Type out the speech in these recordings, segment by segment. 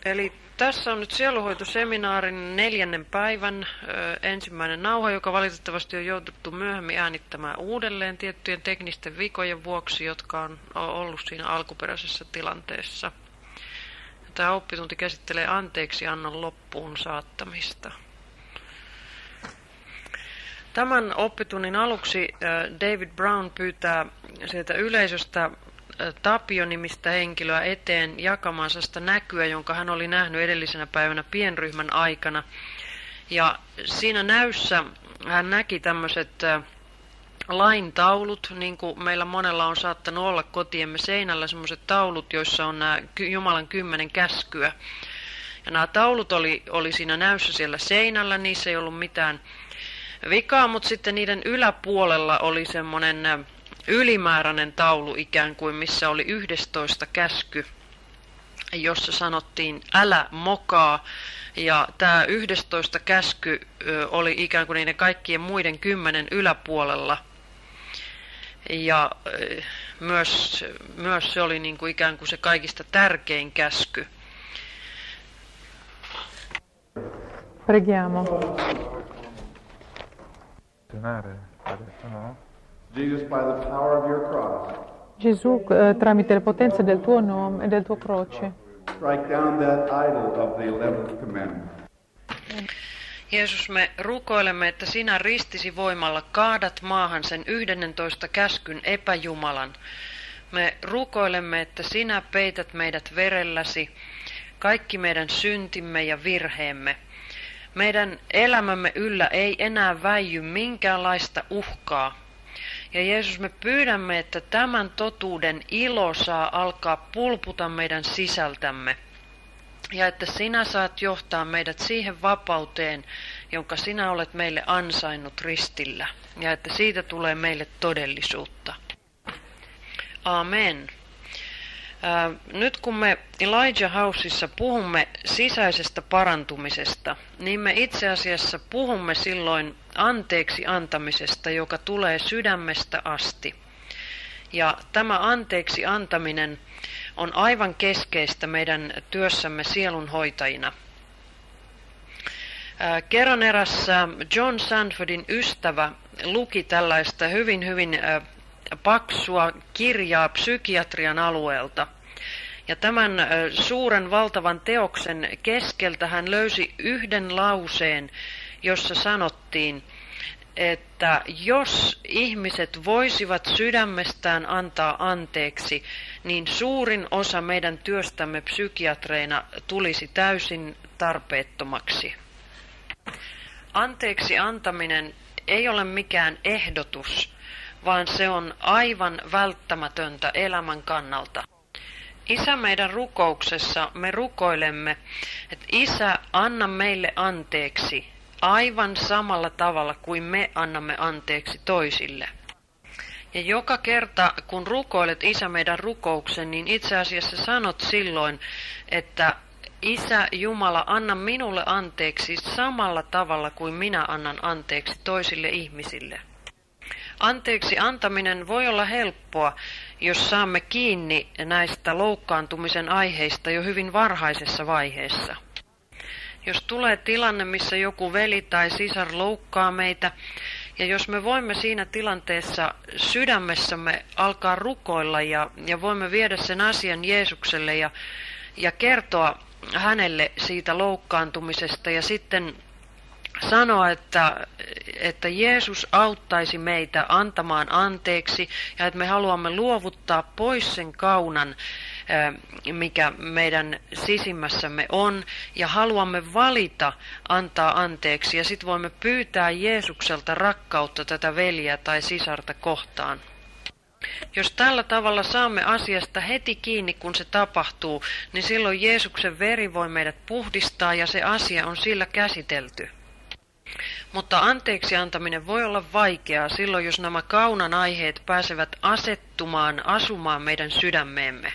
Eli tässä on nyt sieluhoitoseminaarin 4. päivän ensimmäinen nauha, joka valitettavasti on jouduttu myöhemmin äänittämään uudelleen tiettyjen teknisten vikojen vuoksi, jotka on ollut siinä alkuperäisessä tilanteessa. Tämä oppitunti käsittelee anteeksiannon loppuun saattamista. Tämän oppitunnin aluksi David Brown pyytää sieltä yleisöstä Tapio-nimistä henkilöä eteen jakamansa sitä näkyä, jonka hän oli nähnyt edellisenä päivänä pienryhmän aikana. Ja siinä näyssä hän näki tämmöiset laintaulut, niin kuin meillä monella on saattanut olla kotiemme seinällä, semmoiset taulut, joissa on nämä Jumalan 10 käskyä. Ja nämä taulut oli siinä näyssä siellä seinällä, niissä ei ollut mitään vikaa, mutta sitten niiden yläpuolella oli semmoinen ylimääräinen taulu ikään kuin, missä oli 11 käsky, jossa sanottiin älä mokaa. Ja tämä 11 käsky oli ikään kuin niiden kaikkien muiden 10 yläpuolella. Ja myös se oli niin kuin ikään kuin se kaikista tärkein käsky. Preghiamo. Jesus, by the power of your cross, Gesù, tramite la potenza del tuo nome e del tuo croce, strike down that idol of the 11th commandment. Jeesus, me rukoilemme, että sinä ristisi voimalla kaadat maahan sen 11 käskyn epäjumalan. Me rukoilemme, että sinä peität meidät verelläsi, kaikki meidän syntimme ja virheemme. Meidän elämämme yllä ei enää väijy minkäänlaista uhkaa. Ja Jeesus, me pyydämme, että tämän totuuden ilo saa alkaa pulputa meidän sisältämme. Ja että sinä saat johtaa meidät siihen vapauteen, jonka sinä olet meille ansainnut ristillä. Ja että siitä tulee meille todellisuutta. Amen. Nyt kun me Elijah Houseissa puhumme sisäisestä parantumisesta, niin me itse asiassa puhumme silloin anteeksi antamisesta, joka tulee sydämestä asti. Ja tämä anteeksi antaminen on aivan keskeistä meidän työssämme sielunhoitajina. Kerran eräs John Sanfordin ystävä luki tällaista hyvin paksua kirjaa psykiatrian alueelta. Ja tämän suuren valtavan teoksen keskeltä hän löysi yhden lauseen, jossa sanottiin, että jos ihmiset voisivat sydämestään antaa anteeksi, niin suurin osa meidän työstämme psykiatreina tulisi täysin tarpeettomaksi. Anteeksi antaminen ei ole mikään ehdotus, vaan se on aivan välttämätöntä elämän kannalta. Isä, meidän rukouksessa me rukoilemme, että Isä, anna meille anteeksi aivan samalla tavalla kuin me annamme anteeksi toisille. Ja joka kerta, kun rukoilet Isä meidän rukouksen, niin itse asiassa sanot silloin, että Isä Jumala, anna minulle anteeksi samalla tavalla kuin minä annan anteeksi toisille ihmisille. Anteeksi antaminen voi olla helppoa, jos saamme kiinni näistä loukkaantumisen aiheista jo hyvin varhaisessa vaiheessa. Jos tulee tilanne, missä joku veli tai sisar loukkaa meitä, ja jos me voimme siinä tilanteessa sydämessämme alkaa rukoilla ja voimme viedä sen asian Jeesukselle ja kertoa hänelle siitä loukkaantumisesta ja sitten sanoa, että Jeesus auttaisi meitä antamaan anteeksi ja että me haluamme luovuttaa pois sen kaunan, mikä meidän sisimmässämme on, ja haluamme valita antaa anteeksi, ja sitten voimme pyytää Jeesukselta rakkautta tätä veliä tai sisarta kohtaan. Jos tällä tavalla saamme asiasta heti kiinni, kun se tapahtuu, niin silloin Jeesuksen veri voi meidät puhdistaa ja se asia on sillä käsitelty. Mutta anteeksi antaminen voi olla vaikeaa silloin, jos nämä kaunan aiheet pääsevät asumaan meidän sydämeemme.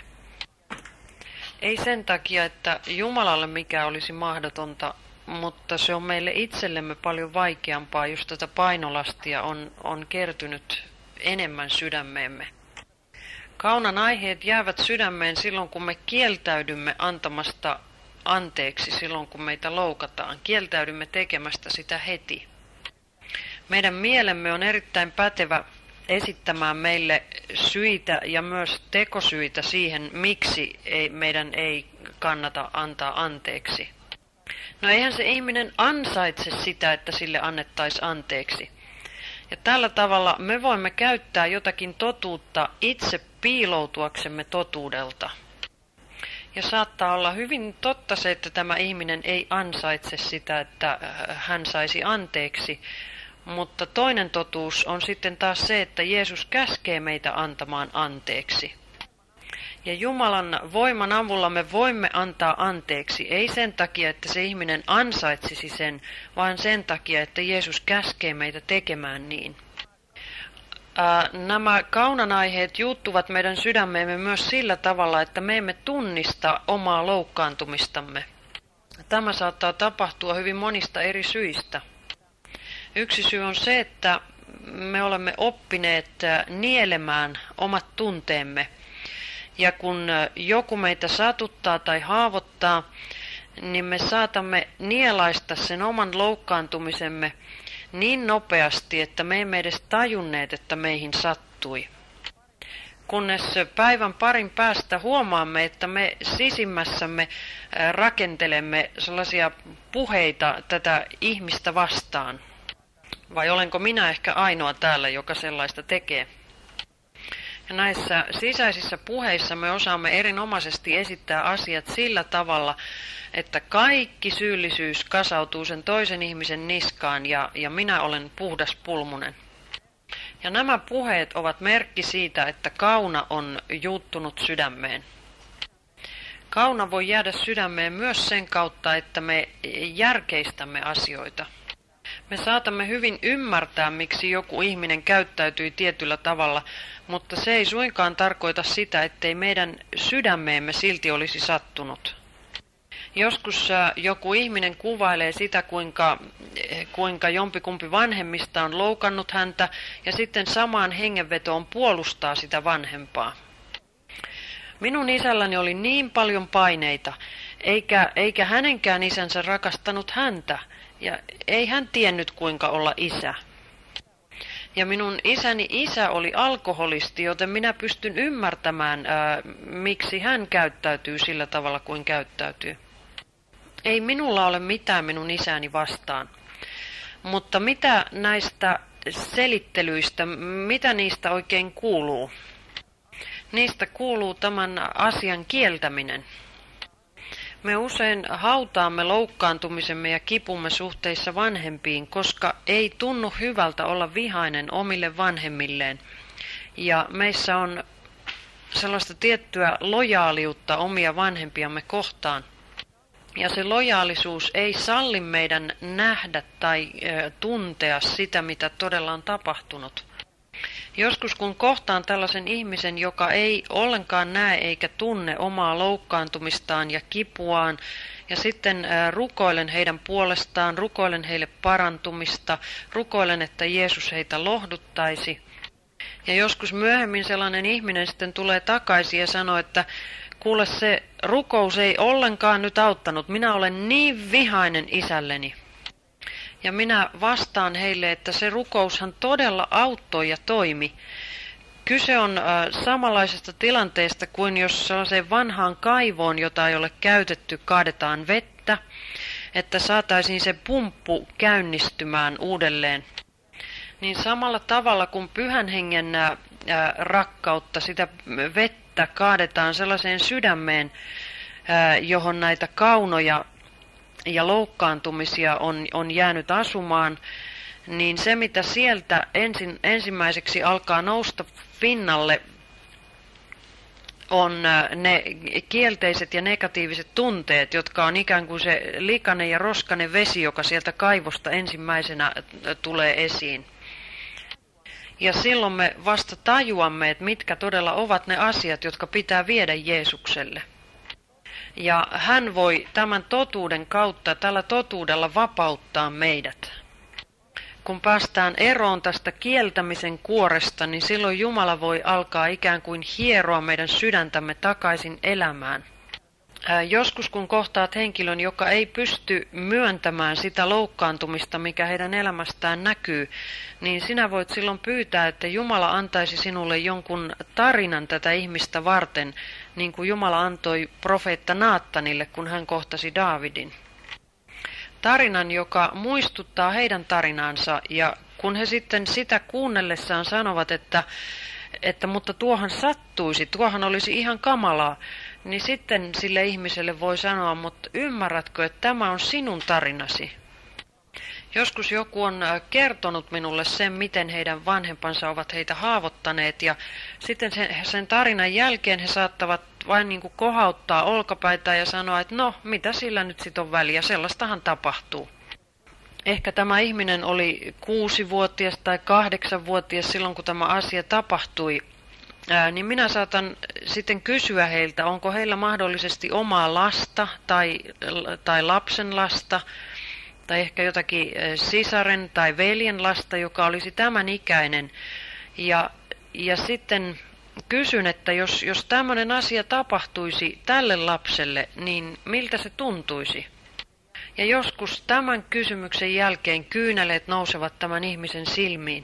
Ei sen takia, että Jumalalle mikä olisi mahdotonta, mutta se on meille itsellemme paljon vaikeampaa, jos tätä painolastia on kertynyt enemmän sydämeemme. Kaunan aiheet jäävät sydämeen silloin, kun me kieltäydymme antamasta anteeksi silloin, kun meitä loukataan. Kieltäydymme tekemästä sitä heti. Meidän mielemme on erittäin pätevä esittämään meille syitä ja myös tekosyitä siihen, miksi meidän ei kannata antaa anteeksi. No eihän se ihminen ansaitse sitä, että sille annettaisiin anteeksi. Ja tällä tavalla me voimme käyttää jotakin totuutta itse piiloutuaksemme totuudelta. Ja saattaa olla hyvin totta se, että tämä ihminen ei ansaitse sitä, että hän saisi anteeksi. Mutta toinen totuus on sitten taas se, että Jeesus käskee meitä antamaan anteeksi. Ja Jumalan voiman avulla me voimme antaa anteeksi, ei sen takia, että se ihminen ansaitsisi sen, vaan sen takia, että Jeesus käskee meitä tekemään niin. Nämä kaunanaiheet juuttuvat meidän sydämeemme myös sillä tavalla, että me emme tunnista omaa loukkaantumistamme. Tämä saattaa tapahtua hyvin monista eri syistä. Yksi syy on se, että me olemme oppineet nielemään omat tunteemme. Ja kun joku meitä satuttaa tai haavoittaa, niin me saatamme nielaista sen oman loukkaantumisemme niin nopeasti, että me emme edes tajunneet, että meihin sattui. Kunnes päivän parin päästä huomaamme, että me sisimmässämme rakentelemme sellaisia puheita tätä ihmistä vastaan. Vai olenko minä ehkä ainoa täällä, joka sellaista tekee? Ja näissä sisäisissä puheissa me osaamme erinomaisesti esittää asiat sillä tavalla, että kaikki syyllisyys kasautuu sen toisen ihmisen niskaan ja minä olen puhdas pulmunen. Ja nämä puheet ovat merkki siitä, että kauna on juuttunut sydämeen. Kauna voi jäädä sydämeen myös sen kautta, että me järkeistämme asioita. Me saatamme hyvin ymmärtää, miksi joku ihminen käyttäytyi tietyllä tavalla, mutta se ei suinkaan tarkoita sitä, ettei meidän sydämeemme silti olisi sattunut. Joskus joku ihminen kuvailee sitä, kuinka jompikumpi vanhemmista on loukannut häntä, ja sitten samaan hengenvetoon puolustaa sitä vanhempaa. Minun isälläni oli niin paljon paineita, eikä hänenkään isänsä rakastanut häntä, ja ei hän tiennyt kuinka olla isä. Ja minun isäni isä oli alkoholisti, joten minä pystyn ymmärtämään, miksi hän käyttäytyy sillä tavalla kuin käyttäytyy. Ei minulla ole mitään minun isäni vastaan. Mutta mitä näistä selittelyistä, mitä niistä oikein kuuluu? Niistä kuuluu tämän asian kieltäminen. Me usein hautaamme loukkaantumisemme ja kipumme suhteissa vanhempiin, koska ei tunnu hyvältä olla vihainen omille vanhemmilleen. Ja meissä on sellaista tiettyä lojaaliutta omia vanhempiamme kohtaan. Ja se lojaalisuus ei salli meidän nähdä tai tuntea sitä, mitä todella on tapahtunut. Joskus kun kohtaan tällaisen ihmisen, joka ei ollenkaan näe eikä tunne omaa loukkaantumistaan ja kipuaan, ja sitten rukoilen heidän puolestaan, rukoilen heille parantumista, rukoilen, että Jeesus heitä lohduttaisi. Ja joskus myöhemmin sellainen ihminen sitten tulee takaisin ja sanoo, että kuule, se rukous ei ollenkaan nyt auttanut, minä olen niin vihainen isälleni. Ja minä vastaan heille, että se rukoushan todella auttoi ja toimi. Kyse on samanlaisesta tilanteesta kuin jos sellaiseen vanhaan kaivoon, jota ei ole käytetty, kaadetaan vettä, että saataisiin se pumppu käynnistymään uudelleen. Niin samalla tavalla kuin pyhän hengen rakkautta, sitä vettä kaadetaan sellaiseen sydämeen, johon näitä kaunoja ja loukkaantumisia on jäänyt asumaan, niin se mitä sieltä ensimmäiseksi alkaa nousta pinnalle on ne kielteiset ja negatiiviset tunteet, jotka on ikään kuin se likainen ja roskainen vesi, joka sieltä kaivosta ensimmäisenä tulee esiin. Ja silloin me vasta tajuamme, että mitkä todella ovat ne asiat, jotka pitää viedä Jeesukselle. Ja hän voi tämän totuuden kautta, tällä totuudella vapauttaa meidät. Kun päästään eroon tästä kieltämisen kuoresta, niin silloin Jumala voi alkaa ikään kuin hieroa meidän sydäntämme takaisin elämään. Joskus kun kohtaat henkilön, joka ei pysty myöntämään sitä loukkaantumista, mikä heidän elämästään näkyy, niin sinä voit silloin pyytää, että Jumala antaisi sinulle jonkun tarinan tätä ihmistä varten, niin kuin Jumala antoi profeetta Naattanille, kun hän kohtasi Daavidin. Tarinan, joka muistuttaa heidän tarinaansa, ja kun he sitten sitä kuunnellessaan sanovat, että mutta tuohan sattuisi, tuohan olisi ihan kamalaa, niin sitten sille ihmiselle voi sanoa, mutta ymmärrätkö, että tämä on sinun tarinasi? Joskus joku on kertonut minulle sen, miten heidän vanhempansa ovat heitä haavoittaneet, ja sitten sen tarinan jälkeen he saattavat vain niin kuin kohauttaa olkapäitä ja sanoa, että no, mitä sillä nyt sitten on väliä, sellaistahan tapahtuu. Ehkä tämä ihminen oli 6-vuotias tai 8-vuotias silloin, kun tämä asia tapahtui, niin minä saatan sitten kysyä heiltä, onko heillä mahdollisesti omaa lasta tai lapsen lasta, tai ehkä jotakin sisaren tai veljen lasta, joka olisi tämän ikäinen. Ja sitten kysyn, että jos tämmöinen asia tapahtuisi tälle lapselle, niin miltä se tuntuisi? Ja joskus tämän kysymyksen jälkeen kyyneleet nousevat tämän ihmisen silmiin.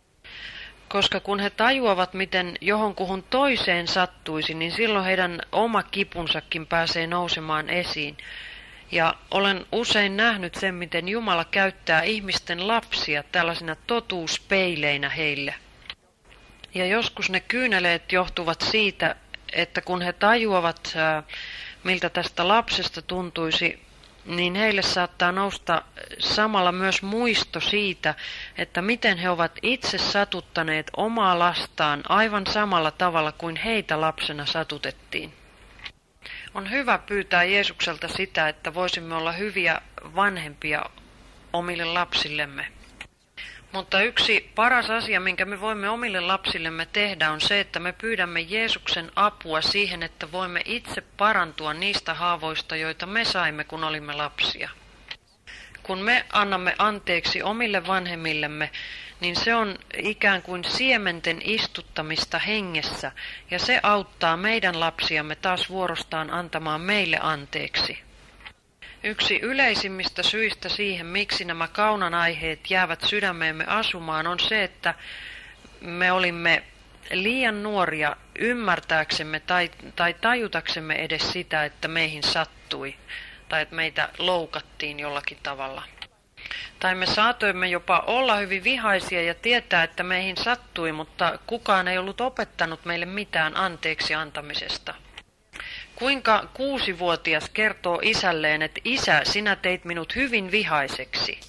Koska kun he tajuavat, miten johonkuhun toiseen sattuisi, niin silloin heidän oma kipunsakin pääsee nousemaan esiin. Ja olen usein nähnyt sen, miten Jumala käyttää ihmisten lapsia tällaisina totuuspeileinä heille. Ja joskus ne kyyneleet johtuvat siitä, että kun he tajuavat, miltä tästä lapsesta tuntuisi, niin heille saattaa nousta samalla myös muisto siitä, että miten he ovat itse satuttaneet omaa lastaan aivan samalla tavalla kuin heitä lapsena satutettiin. On hyvä pyytää Jeesukselta sitä, että voisimme olla hyviä vanhempia omille lapsillemme. Mutta yksi paras asia, minkä me voimme omille lapsillemme tehdä, on se, että me pyydämme Jeesuksen apua siihen, että voimme itse parantua niistä haavoista, joita me saimme, kun olimme lapsia. Kun me annamme anteeksi omille vanhemmillemme, niin se on ikään kuin siementen istuttamista hengessä, ja se auttaa meidän lapsiamme taas vuorostaan antamaan meille anteeksi. Yksi yleisimmistä syistä siihen, miksi nämä kaunan aiheet jäävät sydämeemme asumaan, on se, että me olimme liian nuoria ymmärtääksemme tai tajutaksemme edes sitä, että meihin sattui tai että meitä loukattiin jollakin tavalla. Tai me saatoimme jopa olla hyvin vihaisia ja tietää, että meihin sattui, mutta kukaan ei ollut opettanut meille mitään anteeksi antamisesta. Kuinka 6-vuotias kertoo isälleen, että isä, sinä teit minut hyvin vihaiseksi?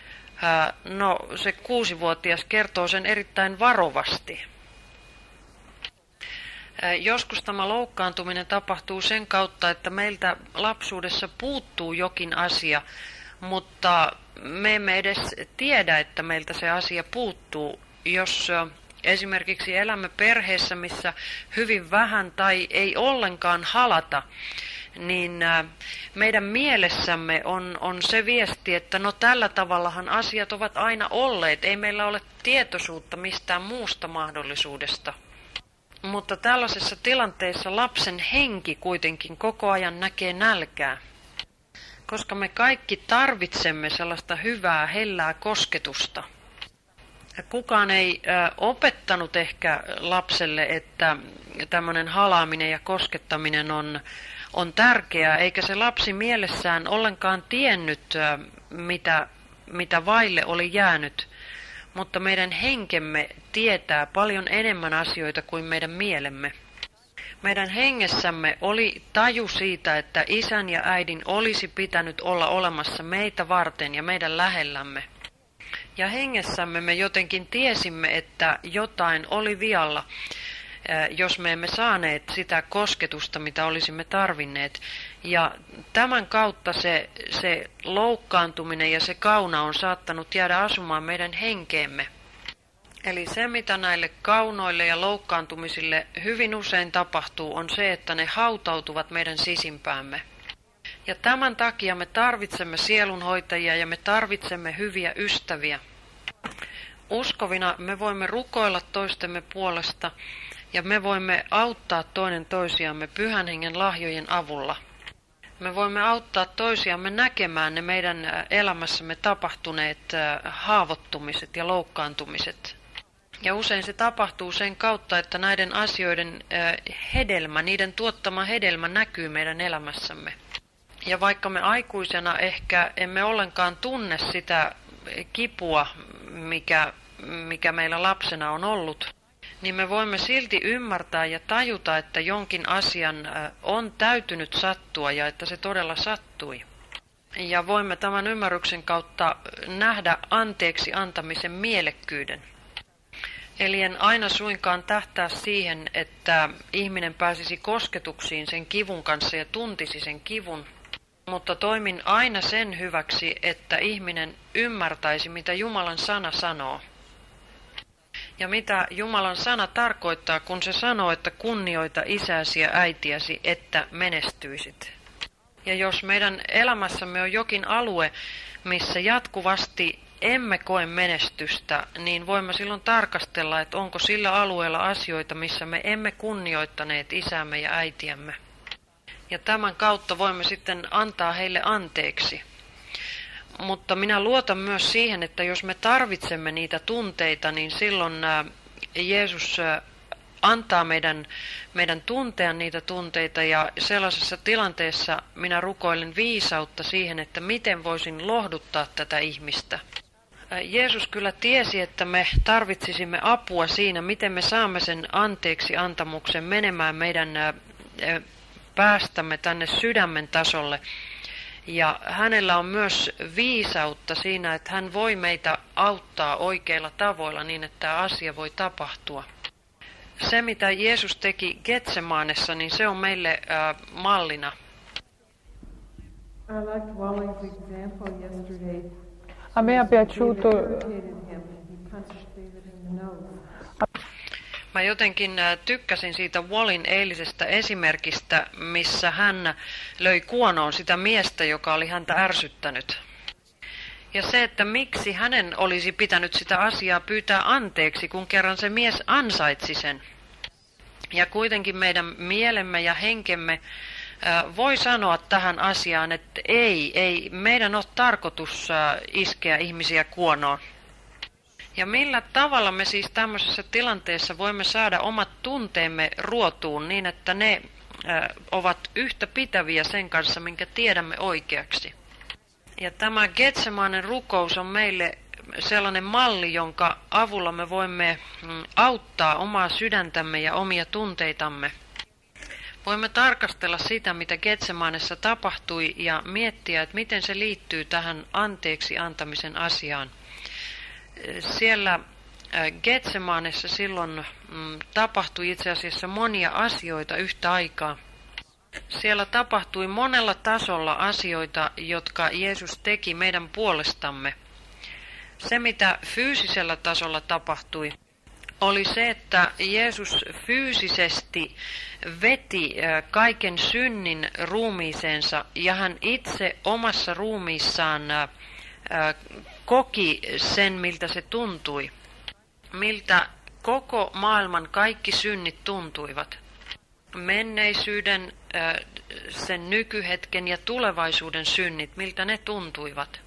No, se 6-vuotias kertoo sen erittäin varovasti. Joskus tämä loukkaantuminen tapahtuu sen kautta, että meiltä lapsuudessa puuttuu jokin asia, mutta me emme edes tiedä, että meiltä se asia puuttuu, jos esimerkiksi elämme perheessä, missä hyvin vähän tai ei ollenkaan halata, niin meidän mielessämme on se viesti, että no tällä tavallahan asiat ovat aina olleet, ei meillä ole tietoisuutta mistään muusta mahdollisuudesta. Mutta tällaisessa tilanteessa lapsen henki kuitenkin koko ajan näkee nälkää, koska me kaikki tarvitsemme sellaista hyvää, hellää kosketusta. Kukaan ei opettanut ehkä lapselle, että tämmöinen halaaminen ja koskettaminen on tärkeää, eikä se lapsi mielessään ollenkaan tiennyt, mitä vaille oli jäänyt. Mutta meidän henkemme tietää paljon enemmän asioita kuin meidän mielemme. Meidän hengessämme oli taju siitä, että isän ja äidin olisi pitänyt olla olemassa meitä varten ja meidän lähellämme. Ja hengessämme me jotenkin tiesimme, että jotain oli vialla, jos me emme saaneet sitä kosketusta, mitä olisimme tarvinneet. Ja tämän kautta se loukkaantuminen ja se kauna on saattanut jäädä asumaan meidän henkeemme. Eli se, mitä näille kaunoille ja loukkaantumisille hyvin usein tapahtuu, on se, että ne hautautuvat meidän sisimpäämme. Ja tämän takia me tarvitsemme sielunhoitajia ja me tarvitsemme hyviä ystäviä. Uskovina me voimme rukoilla toistemme puolesta ja me voimme auttaa toinen toisiamme Pyhän Hengen lahjojen avulla. Me voimme auttaa toisiamme näkemään ne meidän elämässämme tapahtuneet haavoittumiset ja loukkaantumiset. Ja usein se tapahtuu sen kautta, että näiden asioiden hedelmä, niiden tuottama hedelmä näkyy meidän elämässämme. Ja vaikka me aikuisena ehkä emme ollenkaan tunne sitä kipua, mikä meillä lapsena on ollut, niin me voimme silti ymmärtää ja tajuta, että jonkin asian on täytynyt sattua ja että se todella sattui. Ja voimme tämän ymmärryksen kautta nähdä anteeksi antamisen mielekkyyden. Eli en aina suinkaan tähtää siihen, että ihminen pääsisi kosketuksiin sen kivun kanssa ja tuntisi sen kivun, mutta toimin aina sen hyväksi, että ihminen ymmärtäisi, mitä Jumalan sana sanoo. Ja mitä Jumalan sana tarkoittaa, kun se sanoo, että kunnioita isäsi ja äitiäsi, että menestyisit. Ja jos meidän elämässämme on jokin alue, missä jatkuvasti emme koe menestystä, niin voimme silloin tarkastella, että onko sillä alueella asioita, missä me emme kunnioittaneet isämme ja äitiämme. Ja tämän kautta voimme sitten antaa heille anteeksi. Mutta minä luotan myös siihen, että jos me tarvitsemme niitä tunteita, niin silloin Jeesus antaa meidän tuntea niitä tunteita, ja sellaisessa tilanteessa minä rukoilen viisautta siihen, että miten voisin lohduttaa tätä ihmistä. Jeesus kyllä tiesi, että me tarvitsisimme apua siinä, miten me saamme sen anteeksi antamuksen menemään meidän päästämme tänne sydämen tasolle. Ja hänellä on myös viisautta siinä, että hän voi meitä auttaa oikeilla tavoilla niin, että tämä asia voi tapahtua. Se, mitä Jeesus teki Getsemanessa, niin se on meille mallina. I liked Wally's example yesterday. A me ha piaciuto. Mä jotenkin tykkäsin siitä Wallin eilisestä esimerkistä, missä hän löi kuonoon sitä miestä, joka oli häntä ärsyttänyt. Ja se, että miksi hänen olisi pitänyt sitä asiaa pyytää anteeksi, kun kerran se mies ansaitsi sen. Ja kuitenkin meidän mielemme ja henkemme voi sanoa tähän asiaan, että ei meidän ole tarkoitus iskeä ihmisiä kuonoon. Ja millä tavalla me siis tämmöisessä tilanteessa voimme saada omat tunteemme ruotuun niin, että ne ovat yhtä pitäviä sen kanssa, minkä tiedämme oikeaksi. Ja tämä Getsemanen rukous on meille sellainen malli, jonka avulla me voimme auttaa omaa sydäntämme ja omia tunteitamme. Voimme tarkastella sitä, mitä Getsemanessa tapahtui, ja miettiä, että miten se liittyy tähän anteeksi antamisen asiaan. Siellä Getsemanessa silloin tapahtui itse asiassa monia asioita yhtä aikaa. Siellä tapahtui monella tasolla asioita, jotka Jeesus teki meidän puolestamme. Se, mitä fyysisellä tasolla tapahtui, oli se, että Jeesus fyysisesti veti kaiken synnin ruumiiseensa, ja hän itse omassa ruumiissaan koki sen, miltä se tuntui, miltä koko maailman kaikki synnit tuntuivat. Menneisyyden, sen nykyhetken ja tulevaisuuden synnit, miltä ne tuntuivat.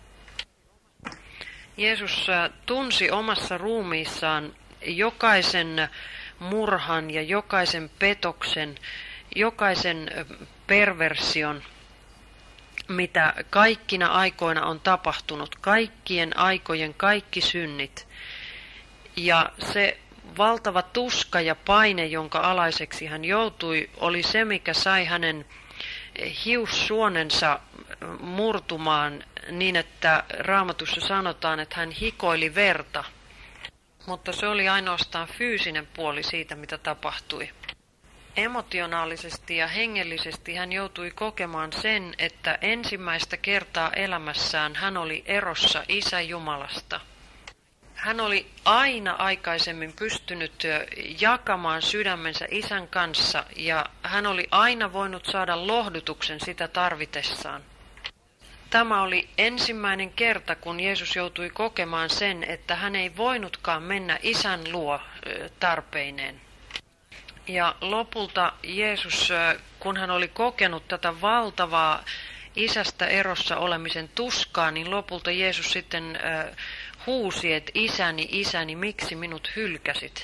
Jeesus tunsi omassa ruumiissaan jokaisen murhan ja jokaisen petoksen, jokaisen perversion, mitä kaikkina aikoina on tapahtunut, kaikkien aikojen kaikki synnit. Ja se valtava tuska ja paine, jonka alaiseksi hän joutui, oli se, mikä sai hänen hiussuonensa murtumaan niin, että Raamatussa sanotaan, että hän hikoili verta. Mutta se oli ainoastaan fyysinen puoli siitä, mitä tapahtui. Emotionaalisesti ja hengellisesti hän joutui kokemaan sen, että ensimmäistä kertaa elämässään hän oli erossa Isä Jumalasta. Hän oli aina aikaisemmin pystynyt jakamaan sydämensä Isän kanssa, ja hän oli aina voinut saada lohdutuksen sitä tarvitessaan. Tämä oli ensimmäinen kerta, kun Jeesus joutui kokemaan sen, että hän ei voinutkaan mennä Isän luo tarpeineen. Ja lopulta Jeesus, kun hän oli kokenut tätä valtavaa isästä erossa olemisen tuskaa, niin lopulta Jeesus sitten huusi, että isäni, isäni, miksi minut hylkäsit?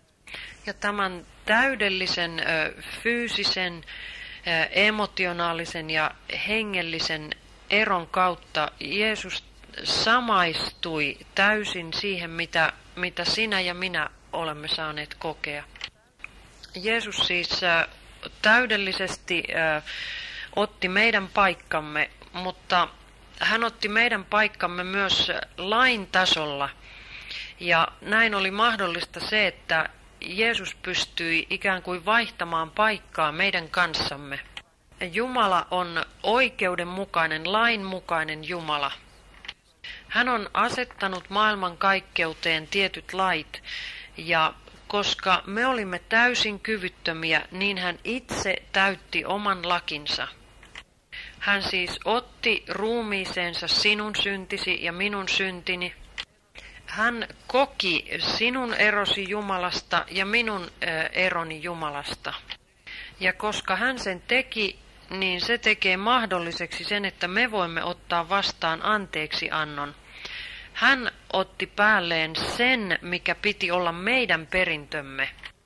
Ja tämän täydellisen fyysisen, emotionaalisen ja hengellisen eron kautta Jeesus samaistui täysin siihen, mitä sinä ja minä olemme saaneet kokea. Jeesus siis täydellisesti otti meidän paikkamme, mutta hän otti meidän paikkamme myös lain tasolla. Ja näin oli mahdollista se, että Jeesus pystyi ikään kuin vaihtamaan paikkaa meidän kanssamme. Jumala on oikeudenmukainen, lainmukainen Jumala. Hän on asettanut maailmankaikkeuteen tietyt lait, ja koska me olimme täysin kyvyttömiä, niin hän itse täytti oman lakinsa. Hän siis otti ruumiiseensa sinun syntisi ja minun syntini. Hän koki sinun erosi Jumalasta ja minun eroni Jumalasta. Ja koska hän sen teki, niin se tekee mahdolliseksi sen, että me voimme ottaa vastaan anteeksiannon. Hän otti päälleen sen, mikä piti olla meidän perintömme,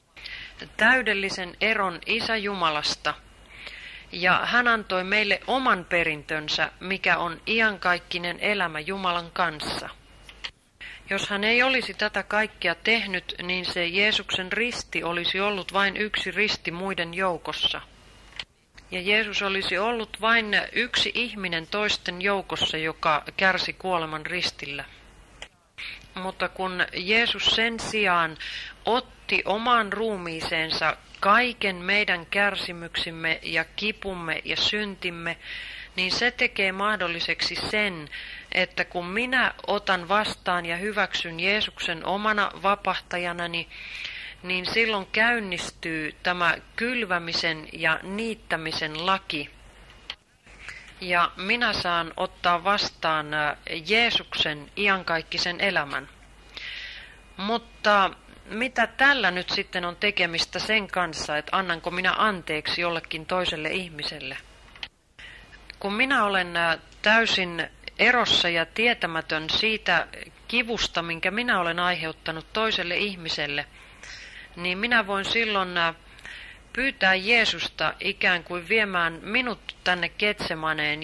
täydellisen eron Isä Jumalasta. Ja hän antoi meille oman perintönsä, mikä on iankaikkinen elämä Jumalan kanssa. Jos hän ei olisi tätä kaikkea tehnyt, niin se Jeesuksen risti olisi ollut vain yksi risti muiden joukossa. Ja Jeesus olisi ollut vain yksi ihminen toisten joukossa, joka kärsi kuoleman ristillä. Mutta kun Jeesus sen sijaan otti omaan ruumiiseensa kaiken meidän kärsimyksimme ja kipumme ja syntimme, niin se tekee mahdolliseksi sen, että kun minä otan vastaan ja hyväksyn Jeesuksen omana vapahtajanani, niin silloin käynnistyy tämä kylvämisen ja niittämisen laki. Ja minä saan ottaa vastaan Jeesuksen iankaikkisen elämän. Mutta mitä tällä nyt sitten on tekemistä sen kanssa, että annanko minä anteeksi jollekin toiselle ihmiselle? Kun minä olen täysin erossa ja tietämätön siitä kivusta, minkä minä olen aiheuttanut toiselle ihmiselle, niin minä voin silloin pyytää Jeesusta ikään kuin viemään minut tänne Getsemaneen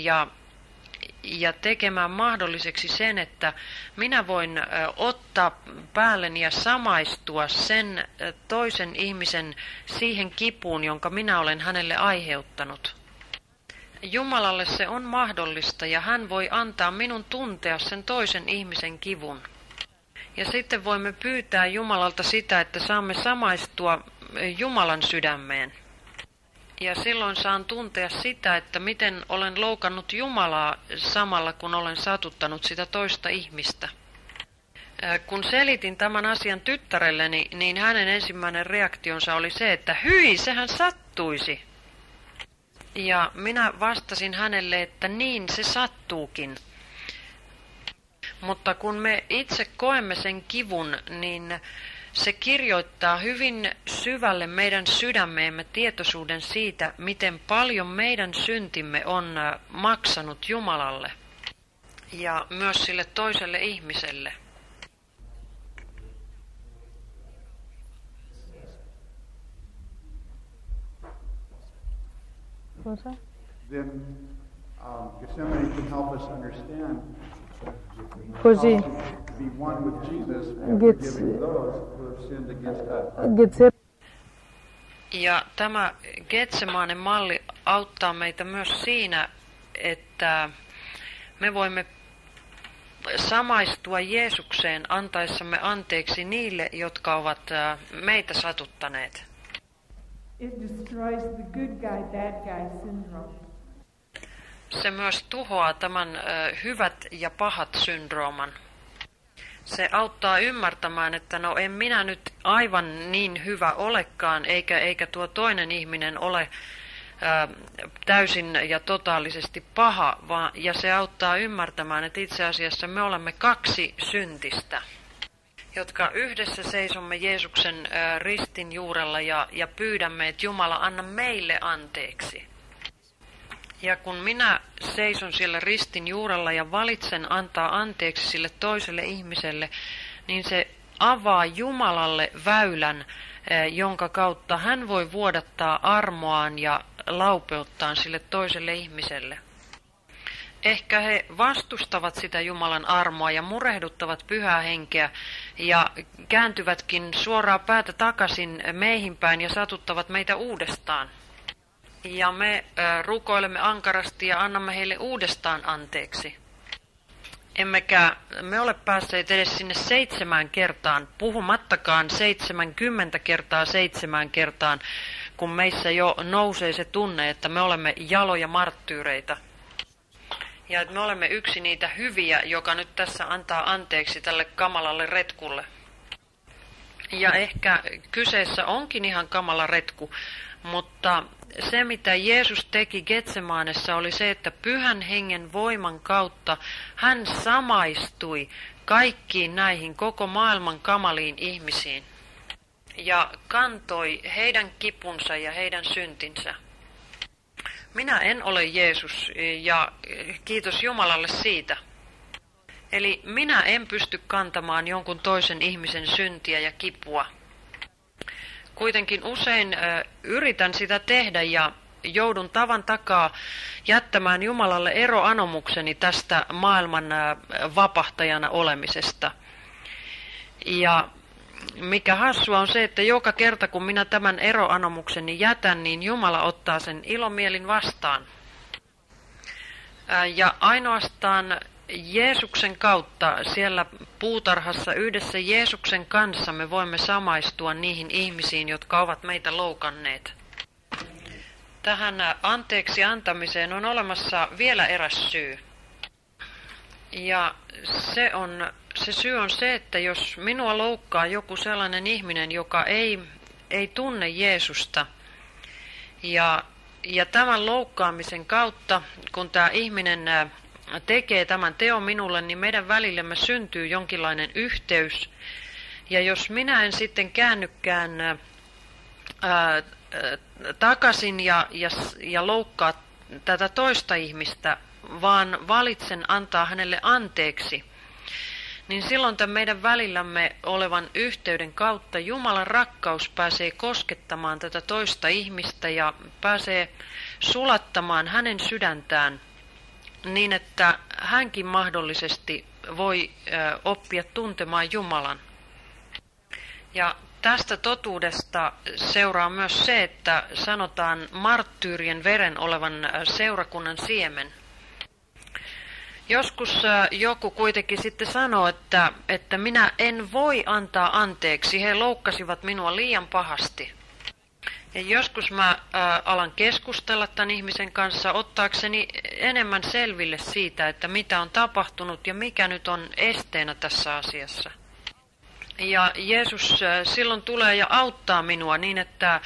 ja tekemään mahdolliseksi sen, että minä voin ottaa päälleni ja samaistua sen toisen ihmisen siihen kipuun, jonka minä olen hänelle aiheuttanut. Jumalalle se on mahdollista ja hän voi antaa minun tuntea sen toisen ihmisen kivun. Ja sitten voimme pyytää Jumalalta sitä, että saamme samaistua Jumalan sydämeen. Ja silloin saan tuntea sitä, että miten olen loukannut Jumalaa samalla, kun olen satuttanut sitä toista ihmistä. Kun selitin tämän asian tyttärelleni, niin hänen ensimmäinen reaktionsa oli se, että hyi, sehän sattuisi. Ja minä vastasin hänelle, että niin se sattuukin. Mutta kun me itse koemme sen kivun, niin se kirjoittaa hyvin syvälle meidän sydämeemme tietoisuuden siitä, miten paljon meidän syntimme on maksanut Jumalalle ja myös sille toiselle ihmiselle. Then Gethsemane can help us understand Così how to be one with Jesus and forgiving those who have sinned against us. Ja tämä Getsemanen malli auttaa meitä myös siinä, että me voimme samaistua Jeesukseen antaessamme anteeksi niille, jotka ovat meitä satuttaneet. It destroys the good guy, bad guy syndrome. Se myös tuhoaa tämän hyvät ja pahat syndrooman. Se auttaa ymmärtämään, että no en minä nyt aivan niin hyvä olekaan, eikä tuo toinen ihminen ole täysin ja totaalisesti paha, ja se auttaa ymmärtämään, että itse asiassa me olemme kaksi syntistä. jotka yhdessä seisomme Jeesuksen ristin juurella ja pyydämme, että Jumala anna meille anteeksi. Ja kun minä seison siellä ristin juurella ja valitsen antaa anteeksi sille toiselle ihmiselle, niin se avaa Jumalalle väylän, jonka kautta hän voi vuodattaa armoaan ja laupeuttaan sille toiselle ihmiselle. Ehkä he vastustavat sitä Jumalan armoa ja murehduttavat Pyhää Henkeä ja kääntyvätkin suoraan päätä takaisin meihin päin ja satuttavat meitä uudestaan. Ja me rukoilemme ankarasti ja annamme heille uudestaan anteeksi. Emmekä me ole päässeet edes sinne 7 kertaan, puhumattakaan 70 kertaa 7 kertaan, kun meissä jo nousee se tunne, että me olemme jaloja marttyyreitä. Ja että me olemme yksi niitä hyviä, joka nyt tässä antaa anteeksi tälle kamalalle retkulle. Ja ehkä kyseessä onkin ihan kamala retku, mutta se mitä Jeesus teki Getsemaanessa oli se, että Pyhän Hengen voiman kautta hän samaistui kaikkiin näihin koko maailman kamaliin ihmisiin. Ja kantoi heidän kipunsa ja heidän syntinsä. Minä en ole Jeesus ja kiitos Jumalalle siitä. Eli minä en pysty kantamaan jonkun toisen ihmisen syntiä ja kipua. Kuitenkin usein yritän sitä tehdä ja joudun tavan takaa jättämään Jumalalle eroanomukseni tästä maailman vapahtajana olemisesta. Ja mikä hassua on se, että joka kerta kun minä tämän eroanomukseni jätän, niin Jumala ottaa sen ilomielin vastaan. Ja ainoastaan Jeesuksen kautta siellä puutarhassa yhdessä Jeesuksen kanssa me voimme samaistua niihin ihmisiin, jotka ovat meitä loukanneet. Tähän anteeksi antamiseen on olemassa vielä eräs syy. Ja se syy on se, että jos minua loukkaa joku sellainen ihminen, joka ei tunne Jeesusta, ja tämän loukkaamisen kautta, kun tämä ihminen tekee tämän teon minulle, niin meidän välillemme syntyy jonkinlainen yhteys. Ja jos minä en sitten käännykään takaisin ja loukkaa tätä toista ihmistä, vaan valitsen antaa hänelle anteeksi, niin silloin tämän meidän välillämme olevan yhteyden kautta Jumalan rakkaus pääsee koskettamaan tätä toista ihmistä ja pääsee sulattamaan hänen sydäntään niin, että hänkin mahdollisesti voi oppia tuntemaan Jumalan. Ja tästä totuudesta seuraa myös se, että sanotaan marttyyrien veren olevan seurakunnan siemen. Joskus joku kuitenkin sitten sanoo, että minä en voi antaa anteeksi, he loukkasivat minua liian pahasti. Ja joskus mä alan keskustella tämän ihmisen kanssa ottaakseni enemmän selville siitä, että mitä on tapahtunut ja mikä nyt on esteenä tässä asiassa. Ja Jeesus silloin tulee ja auttaa minua niin, että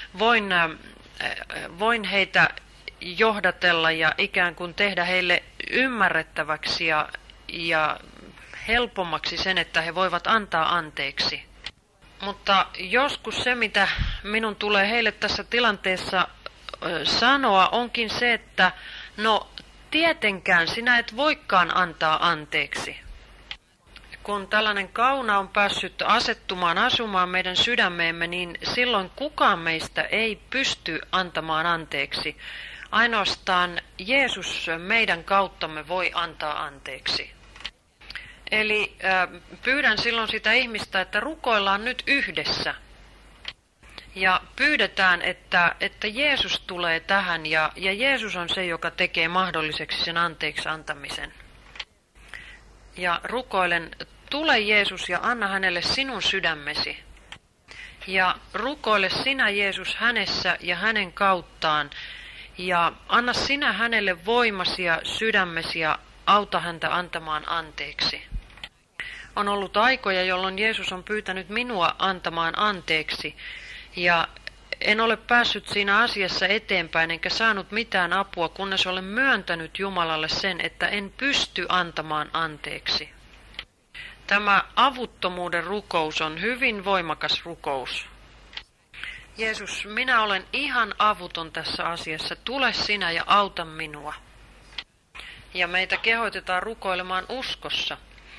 voin heitä johdatella ja ikään kuin tehdä heille ymmärrettäväksi ja helpommaksi sen, että he voivat antaa anteeksi. Mutta joskus se, mitä minun tulee heille tässä tilanteessa sanoa, onkin se, että no tietenkään sinä et voikaan antaa anteeksi. Kun tällainen kauna on päässyt asumaan meidän sydämeemme, niin silloin kukaan meistä ei pysty antamaan anteeksi. Ainoastaan Jeesus meidän kauttamme voi antaa anteeksi. Eli pyydän silloin sitä ihmistä, että rukoillaan nyt yhdessä. Ja pyydetään, että Jeesus tulee tähän ja Jeesus on se, joka tekee mahdolliseksi sen anteeksi antamisen. Ja rukoilen, tule Jeesus ja anna hänelle sinun sydämesi. Ja rukoile sinä Jeesus hänessä ja hänen kauttaan. Ja anna sinä hänelle voimasi ja sydämesi ja auta häntä antamaan anteeksi. On ollut aikoja, jolloin Jeesus on pyytänyt minua antamaan anteeksi. Ja en ole päässyt siinä asiassa eteenpäin enkä saanut mitään apua, kunnes olen myöntänyt Jumalalle sen, että en pysty antamaan anteeksi. Tämä avuttomuuden rukous on hyvin voimakas rukous. Jeesus, minä olen ihan avuton tässä asiassa. Tule sinä ja auta minua. Ja meitä kehotetaan rukoilemaan uskossa.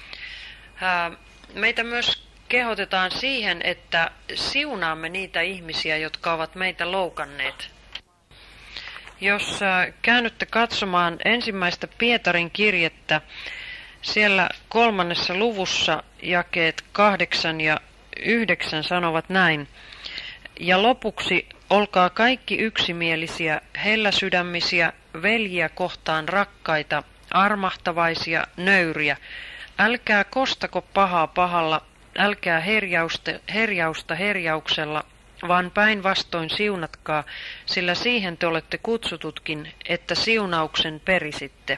Meitä myös kehotetaan siihen, että siunaamme niitä ihmisiä, jotka ovat meitä loukanneet. Jos käännytte katsomaan ensimmäistä Pietarin kirjettä, siellä 3. luvussa jakeet 8 ja 9 sanovat näin. Ja lopuksi olkaa kaikki yksimielisiä, helläsydämisiä, veljiä kohtaan rakkaita, armahtavaisia, nöyriä. Älkää kostako pahaa pahalla, älkää herjausta herjauksella, vaan päinvastoin siunatkaa, sillä siihen te olette kutsututkin, että siunauksen perisitte.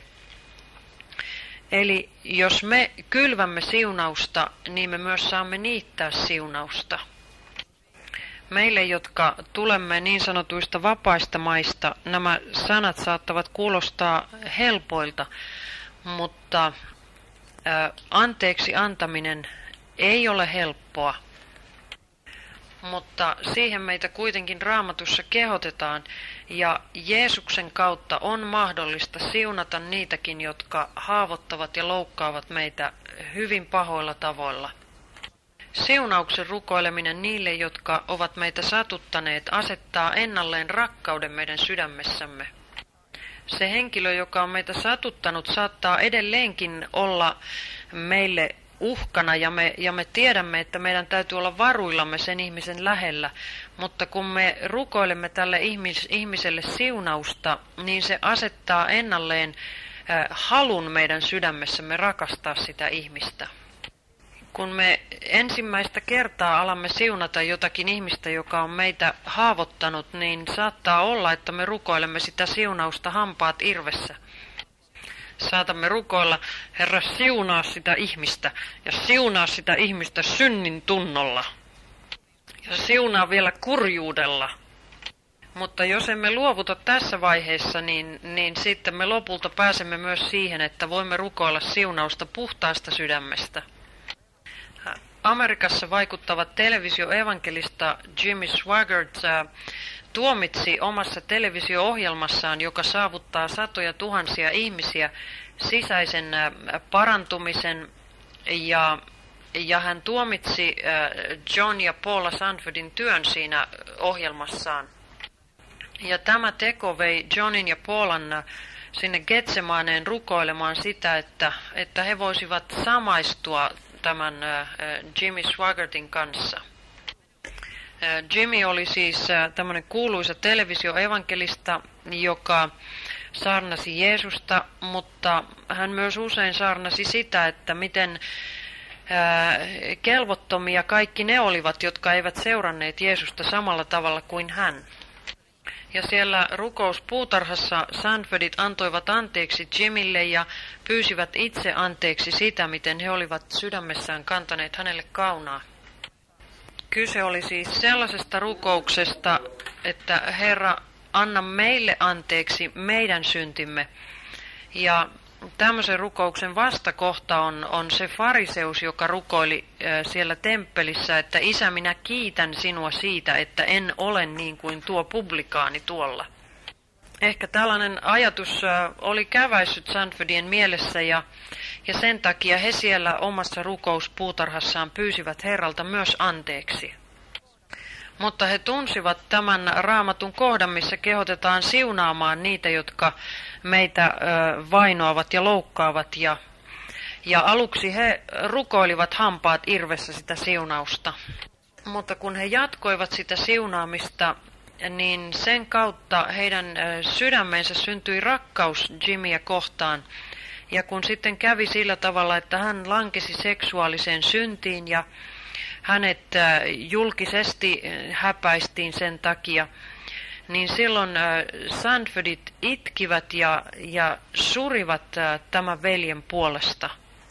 Eli jos me kylvämme siunausta, niin me myös saamme niittää siunausta. Meille, jotka tulemme niin sanotuista vapaista maista, nämä sanat saattavat kuulostaa helpoilta, mutta anteeksi antaminen ei ole helppoa. Mutta siihen meitä kuitenkin Raamatussa kehotetaan, ja Jeesuksen kautta on mahdollista siunata niitäkin, jotka haavoittavat ja loukkaavat meitä hyvin pahoilla tavoilla. Siunauksen rukoileminen niille, jotka ovat meitä satuttaneet, asettaa ennalleen rakkauden meidän sydämessämme. Se henkilö, joka on meitä satuttanut, saattaa edelleenkin olla meille uhkana ja me tiedämme, että meidän täytyy olla varuillamme sen ihmisen lähellä, mutta kun me rukoilemme tälle ihmiselle siunausta, niin se asettaa ennalleen halun meidän sydämessämme rakastaa sitä ihmistä. Kun me ensimmäistä kertaa alamme siunata jotakin ihmistä, joka on meitä haavoittanut, niin saattaa olla, että me rukoilemme sitä siunausta hampaat irvessä. Saatamme rukoilla, Herra, siunaa sitä ihmistä ja siunaa sitä ihmistä synnin tunnolla. Ja siunaa vielä kurjuudella. Mutta jos emme luovuta tässä vaiheessa, niin sitten me lopulta pääsemme myös siihen, että voimme rukoilla siunausta puhtaasta sydämestä. Amerikassa vaikuttava televisio-evankelista Jimmy Swaggart tuomitsi omassa televisio-ohjelmassaan, joka saavuttaa satoja tuhansia ihmisiä, sisäisen parantumisen, ja hän tuomitsi John ja Paula Sanfordin työn siinä ohjelmassaan. Ja tämä teko vei Johnin ja Paulan sinne Getsemaneen rukoilemaan sitä, että he voisivat samaistua tämän Jimmy Swaggartin kanssa. Jimmy oli siis tämmöinen kuuluisa televisioevankelista, joka saarnasi Jeesusta, mutta hän myös usein saarnasi sitä, että miten kelvottomia kaikki ne olivat, jotka eivät seuranneet Jeesusta samalla tavalla kuin hän. Ja siellä rukouspuutarhassa Sanfordit antoivat anteeksi Jimille ja pyysivät itse anteeksi sitä, miten he olivat sydämessään kantaneet hänelle kaunaa. Kyse oli siis sellaisesta rukouksesta, että Herra, anna meille anteeksi meidän syntimme. Ja tämmöisen rukouksen vastakohta on se fariseus, joka rukoili siellä temppelissä, että Isä, minä kiitän sinua siitä, että en ole niin kuin tuo publikaani tuolla. Ehkä tällainen ajatus oli käväissyt Sanfordien mielessä ja sen takia he siellä omassa rukouspuutarhassaan pyysivät Herralta myös anteeksi. Mutta he tunsivat tämän Raamatun kohdan, missä kehotetaan siunaamaan niitä, jotka meitä vainoavat ja loukkaavat. Ja aluksi he rukoilivat hampaat irvessä sitä siunausta. Mutta kun he jatkoivat sitä siunaamista, niin sen kautta heidän sydämensä syntyi rakkaus Jimmyä kohtaan. Ja kun sitten kävi sillä tavalla, että hän lankesi seksuaaliseen syntiin ja hänet julkisesti häpäistiin sen takia, niin silloin Sanfordit itkivät ja surivat tämän veljen puolesta.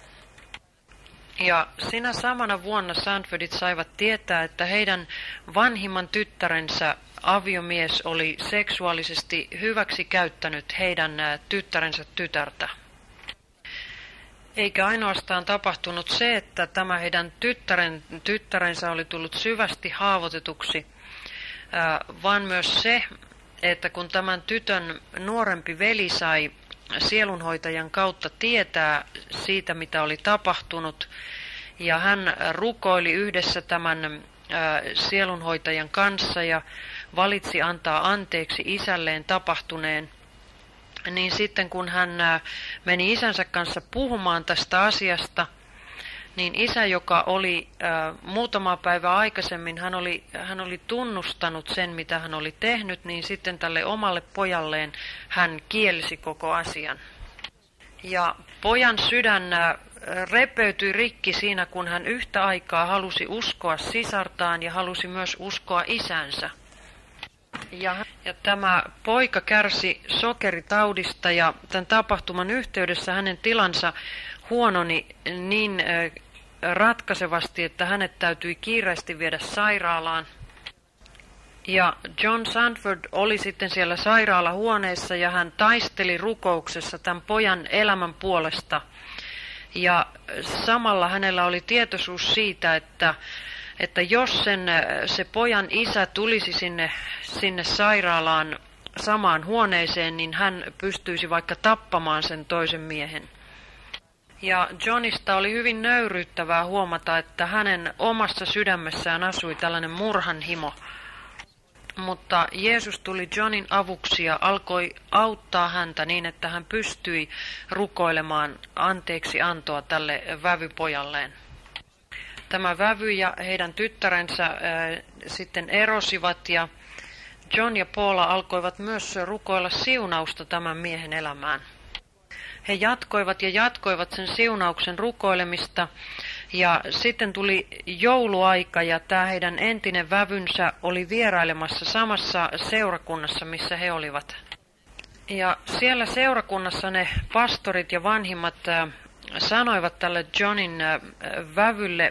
Ja sinä samana vuonna Sanfordit saivat tietää, että heidän vanhimman tyttärensä aviomies oli seksuaalisesti hyväksi käyttänyt heidän tyttärensä tytärtä. Eikä ainoastaan tapahtunut se, että tämä heidän tyttärensä oli tullut syvästi haavoitetuksi, vaan myös se, että kun tämän tytön nuorempi veli sai sielunhoitajan kautta tietää siitä, mitä oli tapahtunut, ja hän rukoili yhdessä tämän sielunhoitajan kanssa ja valitsi antaa anteeksi isälleen tapahtuneen, niin sitten kun hän meni isänsä kanssa puhumaan tästä asiasta, niin isä, joka oli muutama päivä aikaisemmin, hän oli tunnustanut sen, mitä hän oli tehnyt, niin sitten tälle omalle pojalleen hän kielsi koko asian. Ja pojan sydän repeytyi rikki siinä, kun hän yhtä aikaa halusi uskoa sisartaan ja halusi myös uskoa isänsä. Ja tämä poika kärsi sokeritaudista ja tämän tapahtuman yhteydessä hänen tilansa huononi niin ratkaisevasti, että hänet täytyi kiireesti viedä sairaalaan. Ja John Sandford oli sitten siellä sairaalahuoneessa ja hän taisteli rukouksessa tämän pojan elämän puolesta. Ja samalla hänellä oli tietoisuus siitä, että jos se pojan isä tulisi sinne sairaalaan samaan huoneeseen, niin hän pystyisi vaikka tappamaan sen toisen miehen. Ja Johnista oli hyvin nöyryyttävää huomata, että hänen omassa sydämessään asui tällainen murhanhimo. Mutta Jeesus tuli Johnin avuksi ja alkoi auttaa häntä niin, että hän pystyi rukoilemaan anteeksi antoa tälle vävypojalleen. Tämä vävy ja heidän tyttärensä sitten erosivat ja John ja Paula alkoivat myös rukoilla siunausta tämän miehen elämään. He jatkoivat sen siunauksen rukoilemista ja sitten tuli jouluaika ja tämä heidän entinen vävynsä oli vierailemassa samassa seurakunnassa, missä he olivat. Ja siellä seurakunnassa ne pastorit ja vanhimmat sanoivat tälle Johnin vävylle,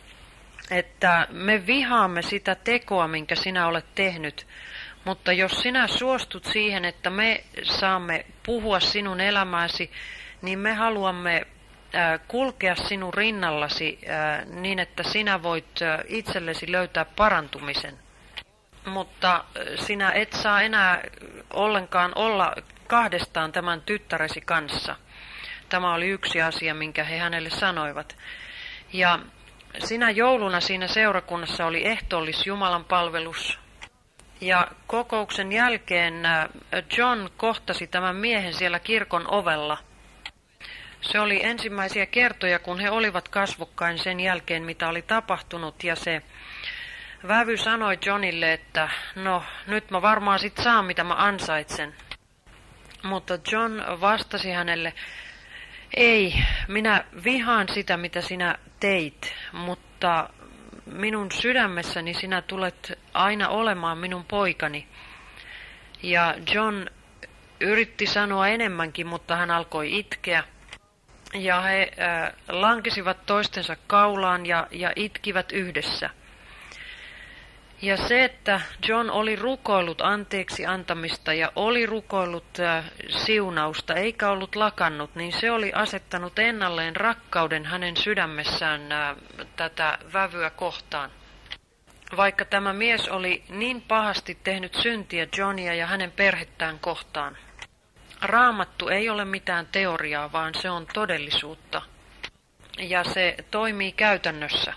että me vihaamme sitä tekoa, minkä sinä olet tehnyt, mutta jos sinä suostut siihen, että me saamme puhua sinun elämääsi, niin me haluamme kulkea sinun rinnallasi niin, että sinä voit itsellesi löytää parantumisen. Mutta sinä et saa enää ollenkaan olla kahdestaan tämän tyttäresi kanssa. Tämä oli yksi asia, minkä he hänelle sanoivat. Ja sinä jouluna siinä seurakunnassa oli ehtoollis Jumalan palvelus. Ja kokouksen jälkeen John kohtasi tämän miehen siellä kirkon ovella. Se oli ensimmäisiä kertoja, kun he olivat kasvokkain sen jälkeen, mitä oli tapahtunut. Ja se vävy sanoi Johnille, että no, nyt mä varmaan sit saan, mitä mä ansaitsen. Mutta John vastasi hänelle, ei, minä vihaan sitä, mitä sinä teit, mutta minun sydämessäni sinä tulet aina olemaan minun poikani. Ja John yritti sanoa enemmänkin, mutta hän alkoi itkeä. Ja he lankesivat toistensa kaulaan ja itkivät yhdessä. Ja se, että John oli rukoillut anteeksi antamista ja oli rukoillut siunausta eikä ollut lakannut, niin se oli asettanut ennalleen rakkauden hänen sydämessään tätä vävyä kohtaan. Vaikka tämä mies oli niin pahasti tehnyt syntiä Johnia ja hänen perhettään kohtaan. Raamattu ei ole mitään teoriaa, vaan se on todellisuutta. Ja se toimii käytännössä.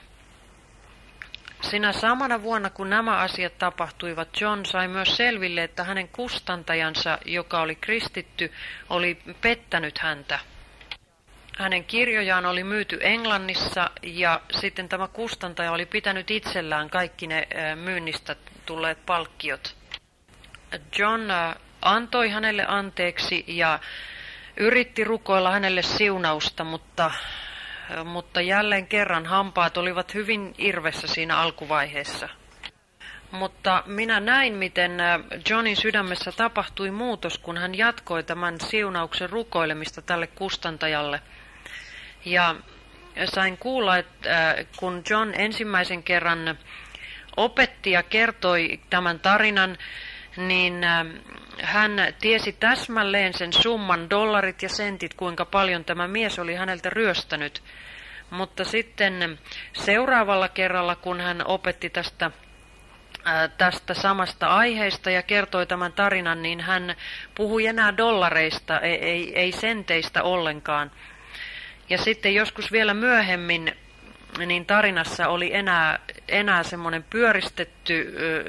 Sinä samana vuonna, kun nämä asiat tapahtuivat, John sai myös selville, että hänen kustantajansa, joka oli kristitty, oli pettänyt häntä. Hänen kirjojaan oli myyty Englannissa ja sitten tämä kustantaja oli pitänyt itsellään kaikki ne myynnistä tulleet palkkiot. John antoi hänelle anteeksi ja yritti rukoilla hänelle siunausta, mutta jälleen kerran hampaat olivat hyvin irvessä siinä alkuvaiheessa. Mutta minä näin, miten Johnin sydämessä tapahtui muutos, kun hän jatkoi tämän siunauksen rukoilemista tälle kustantajalle. Ja sain kuulla, että kun John ensimmäisen kerran opetti ja kertoi tämän tarinan, niin hän tiesi täsmälleen sen summan dollarit ja sentit, kuinka paljon tämä mies oli häneltä ryöstänyt. Mutta sitten seuraavalla kerralla, kun hän opetti tästä samasta aiheesta ja kertoi tämän tarinan, niin hän puhui enää dollareista, ei senteistä ollenkaan. Ja sitten joskus vielä myöhemmin, niin tarinassa oli enää semmoinen pyöristetty,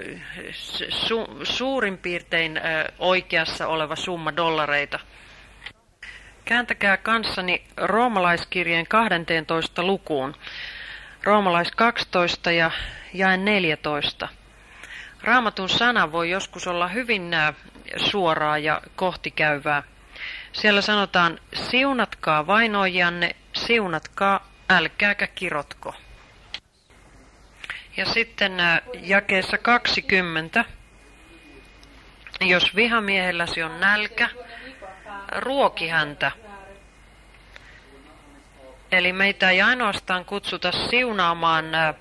suurin piirtein oikeassa oleva summa dollareita. Kääntäkää kanssani roomalaiskirjeen 12. lukuun, roomalais 12 ja jae 14. Raamatun sana voi joskus olla hyvin suoraa ja kohtikäyvää. Siellä sanotaan, siunatkaa vainoijanne, siunatkaa, älkääkä kirotko. Ja sitten jakeessa 20, jos vihamiehelläsi on nälkä, ruoki häntä. Eli meitä ei ainoastaan kutsuta siunaamaan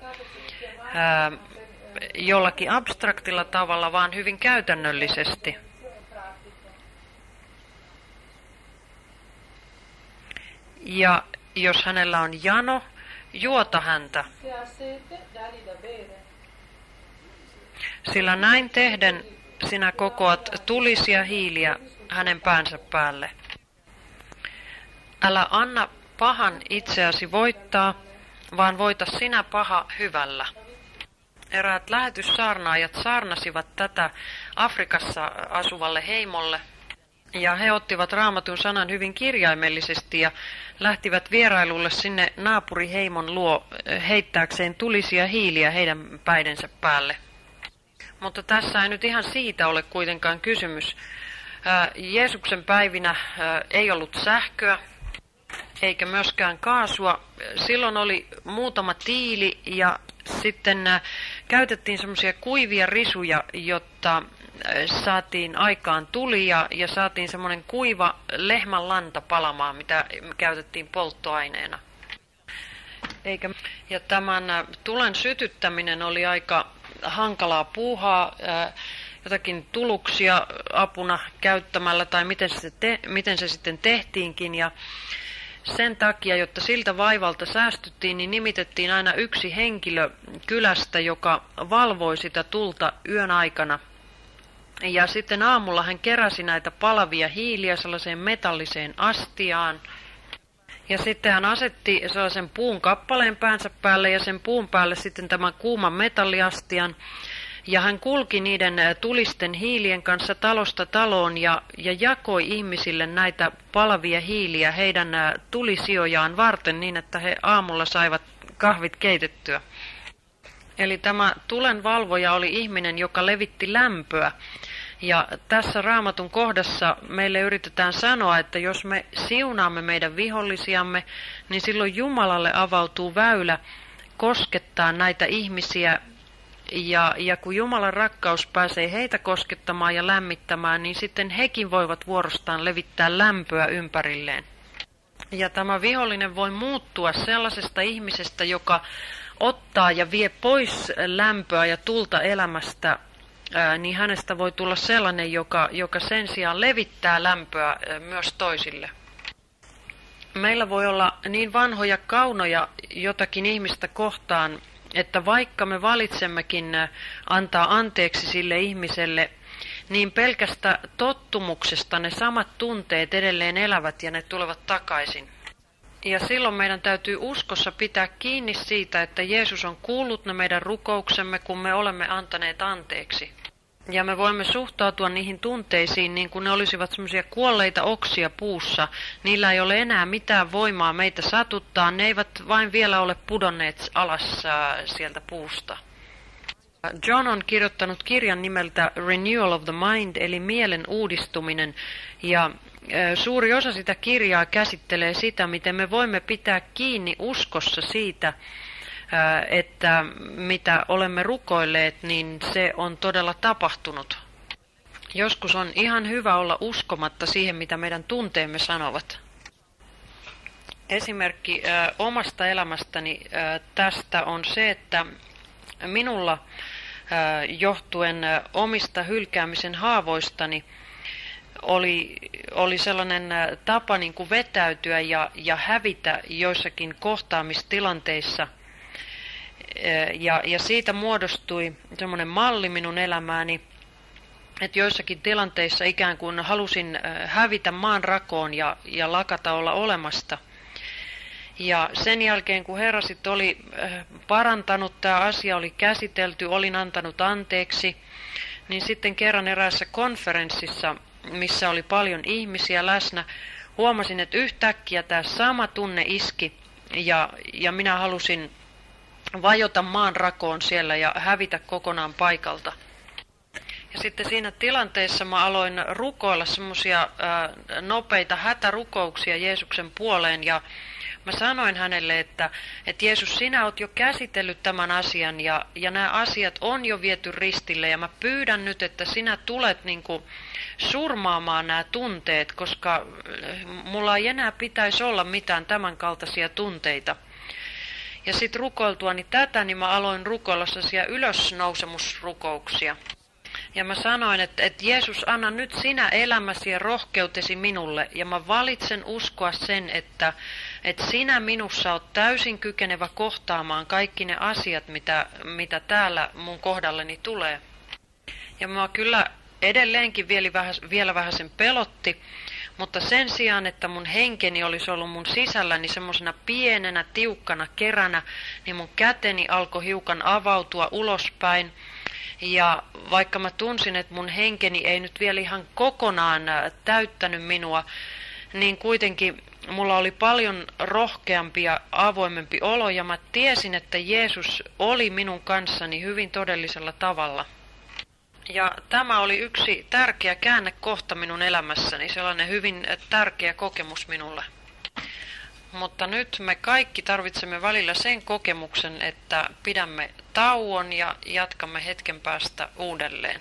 jollakin abstraktilla tavalla, vaan hyvin käytännöllisesti. Ja jos hänellä on jano, juota häntä. Sillä näin tehden sinä kokoat tulisia hiiliä hänen päänsä päälle. Älä anna pahan itseäsi voittaa, vaan voita sinä paha hyvällä. Eräät lähetyssaarnaajat saarnasivat tätä Afrikassa asuvalle heimolle, ja he ottivat Raamatun sanan hyvin kirjaimellisesti ja lähtivät vierailulle sinne naapuriheimon luo heittääkseen tulisia hiiliä heidän päidensä päälle. Mutta tässä ei nyt ihan siitä ole kuitenkaan kysymys. Jeesuksen päivinä ei ollut sähköä, eikä myöskään kaasua. Silloin oli muutama tiili ja sitten käytettiin semmoisia kuivia risuja, jotta saatiin aikaan tuli ja saatiin semmoinen kuiva lehmän lanta palamaan, mitä käytettiin polttoaineena. Ja tämän tulen sytyttäminen oli aika hankalaa puuhaa, jotakin tuluksia apuna käyttämällä tai miten se sitten tehtiinkin. Ja sen takia, jotta siltä vaivalta säästyttiin, niin nimitettiin aina yksi henkilö kylästä, joka valvoi sitä tulta yön aikana. Ja sitten aamulla hän keräsi näitä palavia hiiliä sellaiseen metalliseen astiaan. Ja sitten hän asetti sellaisen puun kappaleen päänsä päälle ja sen puun päälle sitten tämän kuuman metalliastian. Ja hän kulki niiden tulisten hiilien kanssa talosta taloon ja jakoi ihmisille näitä palavia hiiliä heidän tulisijojaan varten niin, että he aamulla saivat kahvit keitettyä. Eli tämä tulenvalvoja oli ihminen, joka levitti lämpöä. Ja tässä Raamatun kohdassa meille yritetään sanoa, että jos me siunaamme meidän vihollisiamme, niin silloin Jumalalle avautuu väylä koskettaa näitä ihmisiä. Ja kun Jumalan rakkaus pääsee heitä koskettamaan ja lämmittämään, niin sitten hekin voivat vuorostaan levittää lämpöä ympärilleen. Ja tämä vihollinen voi muuttua sellaisesta ihmisestä, joka ottaa ja vie pois lämpöä ja tulta elämästä, niin hänestä voi tulla sellainen, joka sen sijaan levittää lämpöä myös toisille. Meillä voi olla niin vanhoja kaunoja jotakin ihmistä kohtaan, että vaikka me valitsemmekin antaa anteeksi sille ihmiselle, niin pelkästä tottumuksesta ne samat tunteet edelleen elävät ja ne tulevat takaisin. Ja silloin meidän täytyy uskossa pitää kiinni siitä, että Jeesus on kuullut ne meidän rukouksemme, kun me olemme antaneet anteeksi. Ja me voimme suhtautua niihin tunteisiin niin kuin ne olisivat semmoisia kuolleita oksia puussa. Niillä ei ole enää mitään voimaa meitä satuttaa, ne eivät vain vielä ole pudonneet alas sieltä puusta. John on kirjoittanut kirjan nimeltä Renewal of the Mind, eli mielen uudistuminen, ja suuri osa sitä kirjaa käsittelee sitä, miten me voimme pitää kiinni uskossa siitä, että mitä olemme rukoilleet, niin se on todella tapahtunut. Joskus on ihan hyvä olla uskomatta siihen, mitä meidän tunteemme sanovat. Esimerkki omasta elämästäni tästä on se, että minulla johtuen omista hylkäämisen haavoistani oli sellainen tapa niin kuin vetäytyä ja hävitä joissakin kohtaamistilanteissa. Ja siitä muodostui semmoinen malli minun elämääni, että joissakin tilanteissa ikään kuin halusin hävitä maan rakoon ja lakata olla olemasta. Ja sen jälkeen, kun Herra sitten oli parantanut, tämä asia oli käsitelty, olin antanut anteeksi, niin sitten kerran eräässä konferenssissa, missä oli paljon ihmisiä läsnä, huomasin, että yhtäkkiä tämä sama tunne iski ja minä halusin vajota maan rakoon siellä ja hävitä kokonaan paikalta. Ja sitten siinä tilanteessa mä aloin rukoilla semmoisia nopeita hätärukouksia Jeesuksen puoleen ja mä sanoin hänelle, että Jeesus, sinä oot jo käsitellyt tämän asian ja nämä asiat on jo viety ristille ja mä pyydän nyt, että sinä tulet niin kuin surmaamaan nämä tunteet, koska mulla ei enää pitäisi olla mitään tämän kaltaisia tunteita. Ja sitten rukoiltuani tätä, niin mä aloin rukoilla sellaisia ylösnousemusrukouksia. Ja mä sanoin, että Jeesus, anna nyt sinä elämäsi ja rohkeutesi minulle. Ja mä valitsen uskoa sen, että sinä minussa oot täysin kykenevä kohtaamaan kaikki ne asiat, mitä täällä mun kohdalleni tulee. Ja mä kyllä edelleenkin vielä vähän sen pelotti, mutta sen sijaan, että mun henkeni olisi ollut mun sisälläni semmoisena pienenä, tiukkana keränä, niin mun käteni alkoi hiukan avautua ulospäin. Ja vaikka mä tunsin, että mun henkeni ei nyt vielä ihan kokonaan täyttänyt minua, niin kuitenkin mulla oli paljon rohkeampi ja avoimempi olo ja mä tiesin, että Jeesus oli minun kanssani hyvin todellisella tavalla. Ja tämä oli yksi tärkeä käännekohta minun elämässäni, sellainen hyvin tärkeä kokemus minulle. Mutta nyt me kaikki tarvitsemme välillä sen kokemuksen, että pidämme tauon ja jatkamme hetken päästä uudelleen.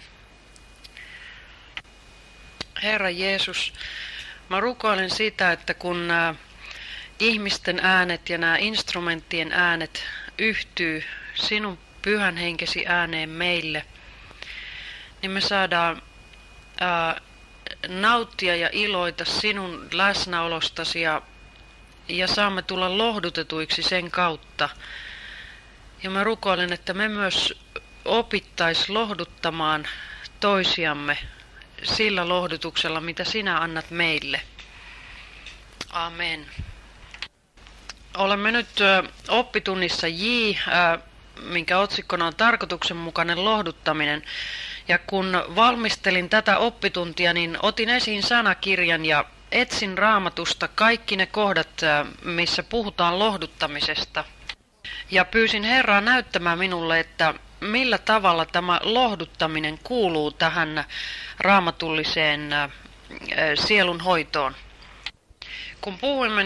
Herra Jeesus, mä rukoilen sitä, että kun nämä ihmisten äänet ja nämä instrumenttien äänet yhtyy sinun pyhän henkesi ääneen meille, niin me saadaan nauttia ja iloita sinun läsnäolostasi ja saamme tulla lohdutetuiksi sen kautta. Ja mä rukoilen, että me myös opittais lohduttamaan toisiamme sillä lohdutuksella, mitä sinä annat meille. Amen. Olemme nyt oppitunnissa J, minkä otsikkona on tarkoituksenmukainen lohduttaminen. Ja kun valmistelin tätä oppituntia, niin otin esiin sanakirjan ja etsin Raamatusta kaikki ne kohdat, missä puhutaan lohduttamisesta. Ja pyysin Herraa näyttämään minulle, että millä tavalla tämä lohduttaminen kuuluu tähän raamatulliseen sielunhoitoon. Kun puhuimme